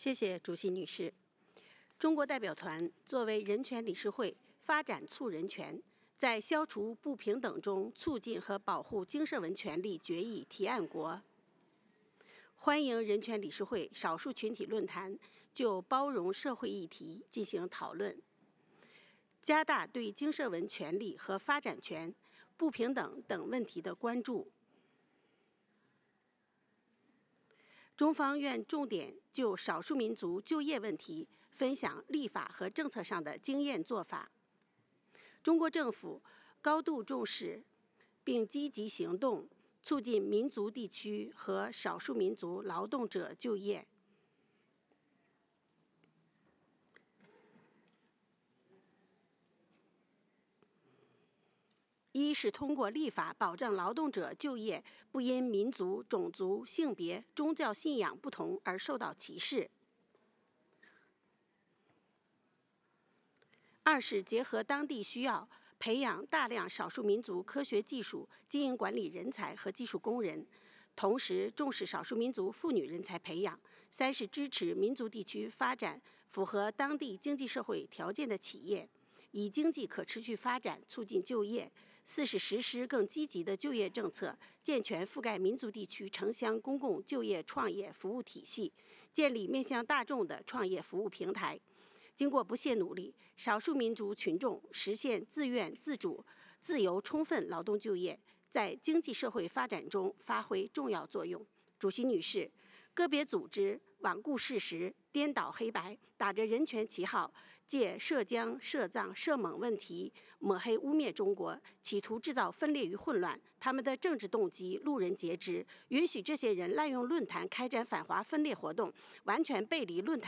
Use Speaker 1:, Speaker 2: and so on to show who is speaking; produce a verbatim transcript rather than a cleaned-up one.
Speaker 1: 谢谢主席女士。中国代表团作为人权理事会发展促人权，在消除不平等中促进和保护经社文权利决议提案国，欢迎人权理事会少数群体论坛就包容社会议题进行讨论，加大对经社文权利和发展权、不平等等问题的关注。中方愿重点就少数民族就业问题分享立法和政策上的经验做法。中国政府高度重视并积极行动，促进民族地区和少数民族劳动者就业。一是通过立法保障劳动者就业不因民族、种族、性别、宗教信仰不同而受到歧视；二是结合当地需要，培养大量少数民族科学技术、经营管理人才和技术工人，同时重视少数民族妇女人才培养；三是支持民族地区发展符合当地经济社会条件的企业，以经济可持续发展促进就业；四是实施更积极的就业政策，健全覆盖民族地区城乡公共就业创业服务体系，建立面向大众的创业服务平台。经过不懈努力，少数民族群众实现自愿、自主、自由、充分劳动就业，在经济社会发展中发挥重要作用。主席女士，个别组织罔顾事实、颠倒黑白，打着人权旗号，借涉疆、涉藏、涉蒙问题抹黑污蔑中国，企图制造分裂与混乱。他们的政治动机路人皆知，允许这些人滥用论坛开展反华分裂活动，完全背离论坛